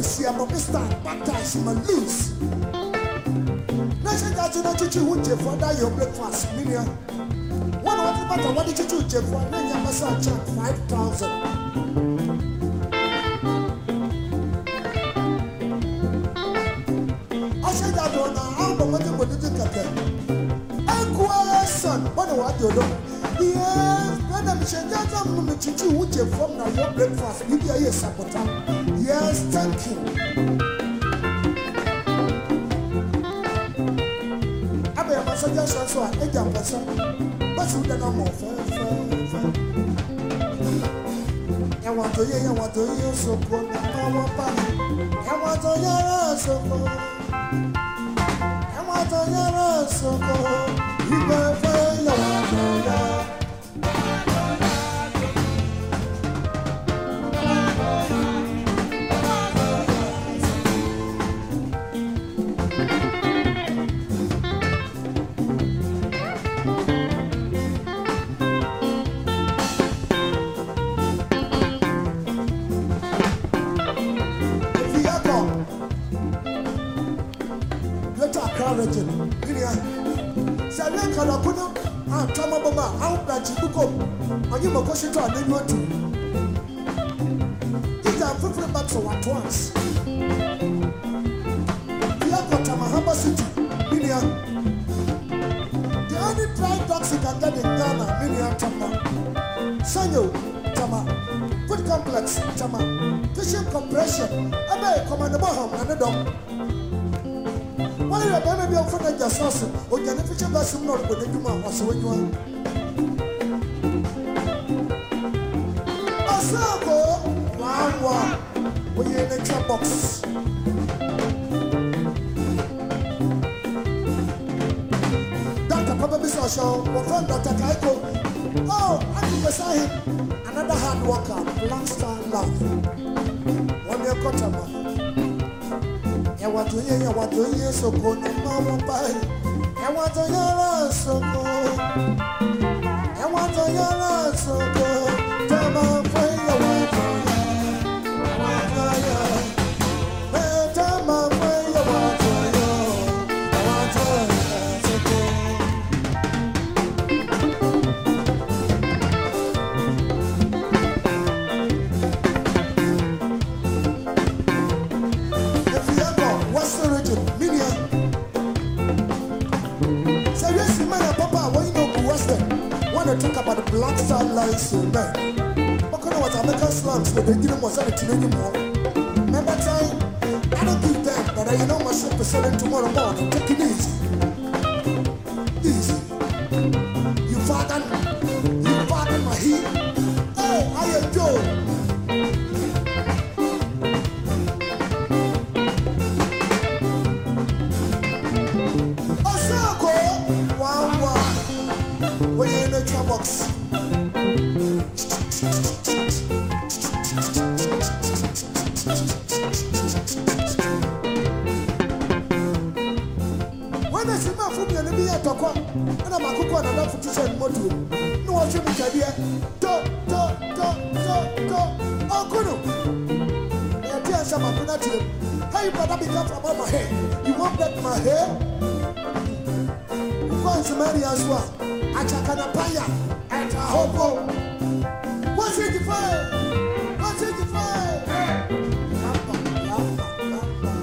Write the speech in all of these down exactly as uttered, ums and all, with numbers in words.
see a Mister Baptized my loose. Nation got to know you would you for that your breakfast million. One of the matter what did you do, Jeff? One name your massage five thousand. I said that on our album what you would do a son, what do I do? Yes, when I'm saying that I'm going to teach you what you from now your breakfast. You get your support. Yes, thank you. I be a massage so I ate your person. But you don't more fair, fair, fair. I want to hear, I want to hear so good. I want to hear so good. I want to hear so good. You go for your want you may go to a new one. These are different back for at once. We have got a Mahama City, Million. The only dry dogs you can get in Ghana, Million Tama. Sanyo, Tama. Food complex, Tama. Fishing compression, a bay, command the Baham and the dog. Why are you maybe on front of your sauce or your fishing vessel not with the Duma or so when you are? We in the trap box. Doctor probably saw show. We found Doctor Kaiko. Oh, I think beside him another hard worker, Black Star Love. One year customer. I want to hear, I want to hear so good. I want to hear so good. I want to hear so good. Come on, play your way. Talk about the Black Star Lines in there. What kind of what American slums they didn't want to know anymore? Remember time? I don't give them, but I know myself to sell them tomorrow morning. Take it easy. Easy. You father, you father my heat. Hey, how you doing? Box. When I see my food and be at Tokwa, and I'm a cook and I love to send more to no one should be idea. Do, do, do, do, do. Oh, good. I tell some of you, hey, brother, become from my hair. You want that my hair? You find some money as well. Achakanapaya at a hopo. What's it define? What's it define? Yapa, yapa, yapa.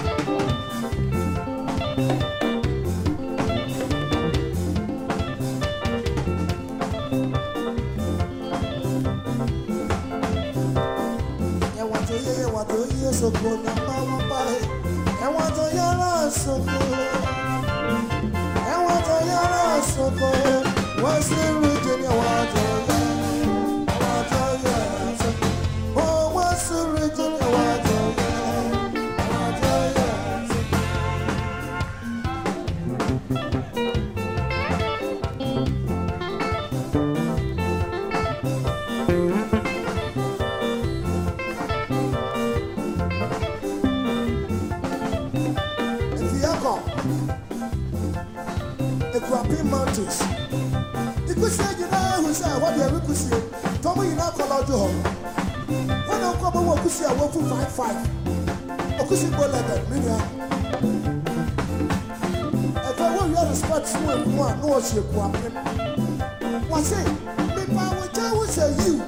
I want to hear what you hear so good. I want to hear so good. I want to hear so good. What's the region you want to hear? I want to hear. Oh, what's the region you want to hear? I want to If you are the Grapping Mountains. You say you know who say what you could see. Tommy, you now call out to home. When I come over to see a wolf five five. Okusi bola da minya. E fa wo you respect so e mu a no o se ku apem. Wa say me pa wo ja wo say you.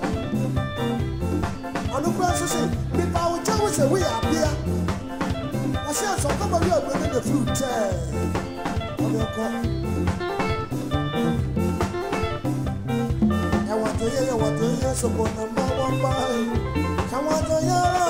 Onu kwa so say me pa wo ja wo say we apia. Wa say so come we are going the fruit eh. Omo ko. E wa to ye wa to ye so ko number one buy. Come on to ye